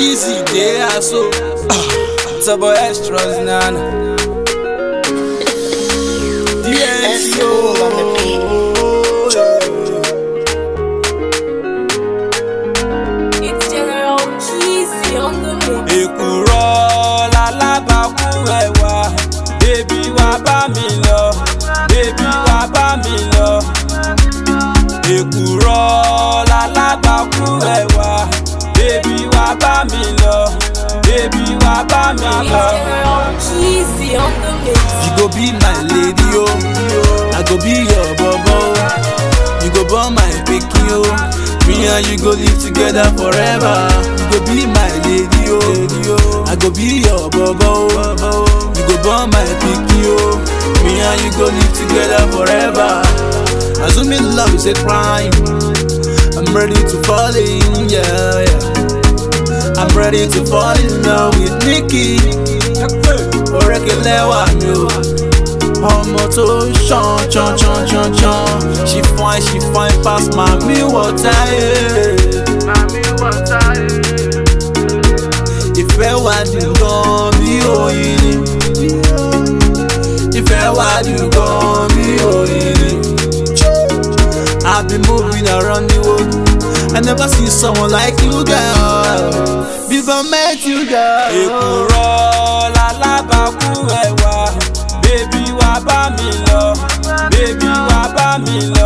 Easy day, so Turbo Extras, nana. DNCO. It's General Cheesy on the mix. Èkùrọ́ lálábàkú ẹ̀wà, bébí wá bá mi lọ, bébí wá bá mi lọ. Èkùrọ́ lálábàkú ẹ̀wà, bébí wá bá mi lọ, bébí wá bá mi lọ. It's General Cheesy on the mix. You go be my lady, oh. I go be your bobo. You go born my pikin, oh. Me and you go live together forever. You go be my lady, oh. I go be your bobo. You go born my pikin, oh. Me and you go live together forever. Assuming love is a crime, I'm ready to fall in, yeah. I'm ready to fall in love with Nikki. Orekelewa mi o, ọmọ tó ṣan. She fine pass mami water. Ìfẹ́ wa dùn gan bí oyin ni. Ìfẹ́ wa dùn gan bí oyin ni. I've been moving around the world. I never see someone like you, girl. Before I met you, girl. Èkùrọ́ lálábàkú ẹ̀wà, bébí wá bá mi lọ, bébí wá bá mi lọ.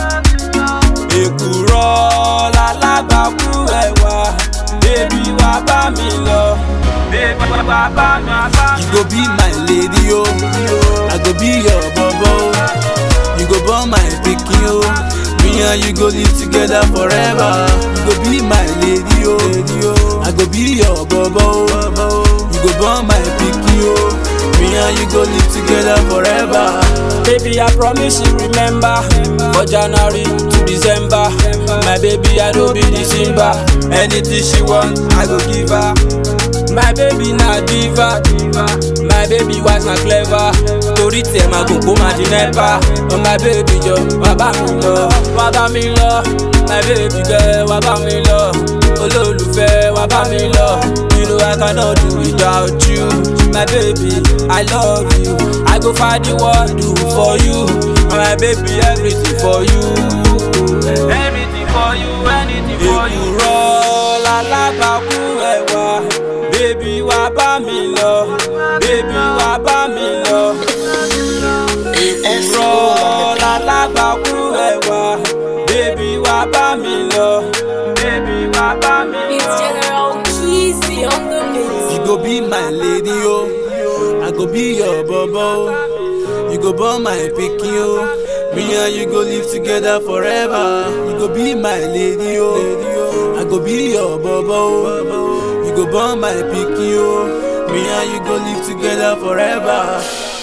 Èkùrọ́ lálábàkú ẹ̀wà, bébí wá bá mi lọ, bébí wá bá mi lọ. You go be my lady, oh. I go be your bobo. You go born my pikin, oh. Me and you go live together forever. You go be my lady, oh. I go be your bobo. You go born my pikin, oh. Me and you go live together forever. Baby, I promise you remember. For January to December, my baby I don't be December. Anything she want, I go give her. My baby na diva. My baby wise na clever. Torí tẹ̀ máa gùn kó máa di nepa. Oh my baby jọ, wá bá mi lọ, wá bá mi lọ. My baby girl, wá bá mi lọ. Olólùfẹ́, wá bá mi lọ. You know I cannot do without you. My baby, I love you. I go find the world do for you. My baby, everything for you. Everything for you, anything for you. Èkùrọ́ lálábàkú ẹ̀wà, bébí wá bá mi lọ, bébí wá bá mi lọ. Èkùrọ́ lálábàkú ẹ̀wà, bébí wá bá mi lọ, bébí wá bá mi lọ. It's General Cheesy on the mix. You go be my lady, oh. I go be your bobo. You go born my pikin, oh. Me and you go live together forever. You go be my lady, oh. I go be your bobo. You go born my pikin, oh. Me and you go live together forever.